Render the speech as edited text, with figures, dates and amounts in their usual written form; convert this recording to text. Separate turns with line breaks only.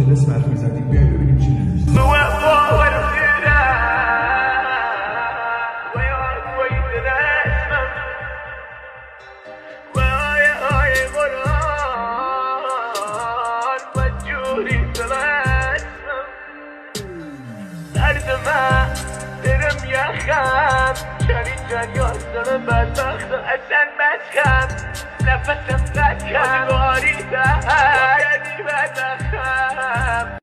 آدرس برف میزدیم. بیای ببینیم چی نوشته.
درم یخم چنین جریان دارم بدبختم اصلا بدخم نفسم قد کم آریدم یعنی بدبختم